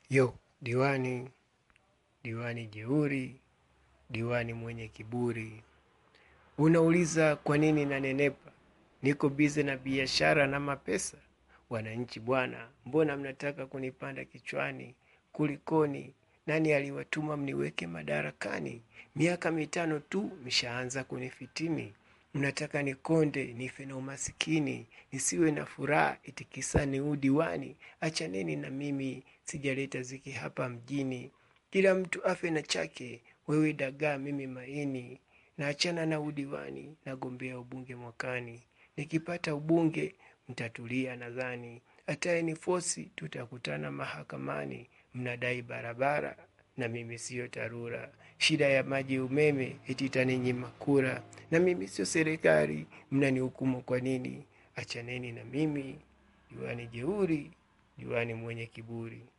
Yo, diwani, diwani jeuri, diwani mwenye kiburi. Unauliza kwa nini nanenepa? Niko bize na biashara na mapesa. Wananchi bwana, mbona mnataka kunipanda kichwani? Kulikoni? Nani aliwatuma mniweke madarakani? Miaka 5 tu mshaanza kunifitini. Mnataka nikonde, nife na umasikini, nisiwe na furaha itikisa ni udiwani. Achaneni na mimi, sijaleta ziki hapa mjini. Kila mtu afe na chake, wewe dagaa mimi maini. Na achana na udiwani, nagombea ubunge mwakani. Nikipata ubunge, mtatulia nadhani. Ataye ni fosi, tutakutana mahakamani. Mnadai barabara, na mimi sio TARURA. Shida ya maji umeme, eti itaninyima kura. Na mimi sio serikali, mnanihukumu kwa nini? Achaneni na mimi, diwani jeuri, diwani mwenye kiburi.